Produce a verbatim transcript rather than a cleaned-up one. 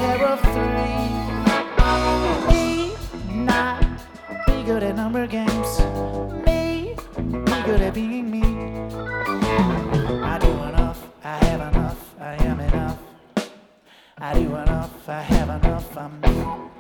pair of three. Me, not be good at number games. Me, be good at being me. I do enough, I have enough, I am enough. I do enough, I have enough, I'm me.